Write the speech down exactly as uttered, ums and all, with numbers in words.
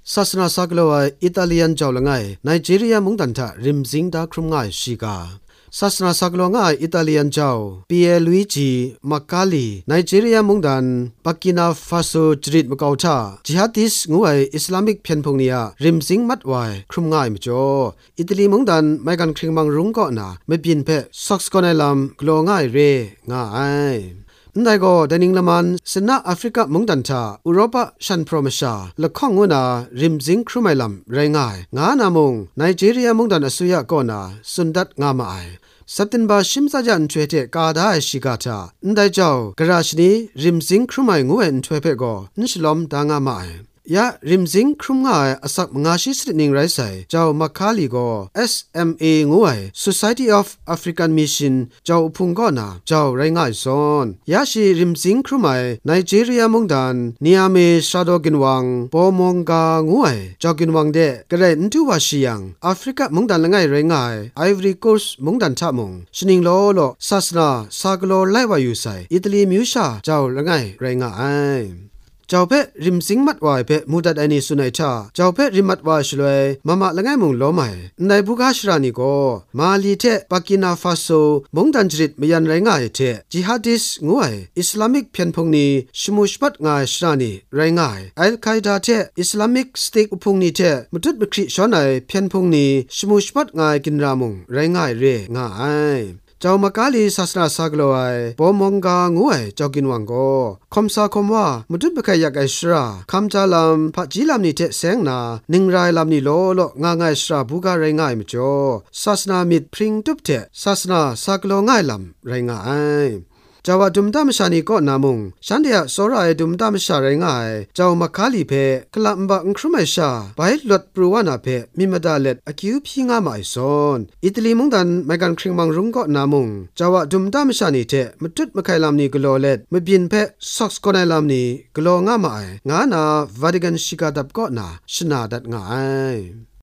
ศาสนาสักโลไออิตาเลียนเจ้าละไงไนจีเรียมุงดันทะริมซิงดาครุมง่ายชิกาศาสนาสักโลง่ายอิตาเลียนเจ้าปีเอลุยจีมักกาลีไนจีเรียมุงดันปากินาฟาโซจริตมะกาวชาจิฮัดิสงูไออิสลามิกเพียนพงเนียริมซิงมัดไวครุมง่ายมจ่ออิตาลีมุงดันไม่กันคริงมังรุงก็น่ะไม่เปลี่ยนเพะซ็อกส์ก็ในลำกลัวง่ายเรง่ายนั่นก็ดันิงละมันสนาแอฟริกามุงดันทาอุโรปาชันพรอมชาละข้องงูนาริมซิงครุไมลำไรง่ายงานามุงไนจีเรียมุงดันอสุยะก็นาสุนดัดงามาไอสัปดาห์บาชิมซาจันช่วยเทกาดาชิกาตานั่นได้เจ้ากระชนีริมซิงครุไมงูเอ็นช่วยเพก็นิชลอมดางามาไอยาริมซิงครุมง่ายอสักมงาชิสตินิงไรใส่เจ้ามักคาลีโก เอส เอ็ม เอ งูไอ Society of African Mission เจ้าพุงก็นาเจ้าไรง่ายซอนยาชีริมซิงครุมไอไนจีเรียมุงดันนิอาเมชาโดกินวังปอมงกางูไอเจ้ากินวังเดกระเรนทูวาชิยังแอฟริกามุงดันละไงไรง่ายไอวอรีโคสต์มุงดันทะมงชนิงโลโลศาสนาซากโลไลวาอยู่ใส่อิตาลีมิวชาเจ้าละไงไรง่ายเจ้าเพริมสิงมัดวายเพมูดัดไอนี่สุนัยชาเจ้าเพริมัดวายชลวยมามาละไงมุงล้อไหมในบุกาชรานิโกมาลีเทปากินาฟาโซมงดันจริตไม่ยันไรง่ายเทจิฮัดิสงวยอิสลามิกเพียนพงนีชมุชปัดง่ายชรานีไรง่ายอัลไคดาเทอิสลามิกสติกอุพงนีเทมุทุดบคริชอนไอเพียนพงนีชมุชปัดง่ายกินรามุงไรง่ายเรง่ายเจ้ามากาลีศาสนาสักโลไอปอมงกางูไอเจ้ากินวังโกคมสาคมว่ามุดุบะขยักไอชราคำจาลำพะจีลำนี่เทเสงนานิงไรลำนี่โลโลงาง่ายชราบุกาไรง่ายมจ่อศาสนามิดพริงตุบเทศาสนาสักโลง่ายลำไรง่ายจาวดุมตามชานีก็นามุงฉันเดียสรายดุมตามชาไรงายเจ้ามาคาลีเพคลัมบังครุไมชาไปหลดปรูวานาเพมิมาดาเล็ดอคิวพิงามาไอซอนอิตาลีมุงดันไม่กันคริงมังรุงก็นามุงจาวดุมตามชานีเทมจุดมาไคลามนี้กโลเล็ดมบินเพซ็อกส์ก็ในลามนี้กโลงามาไองานา วาติกันชิกาดับก็นาชนาดัดงาย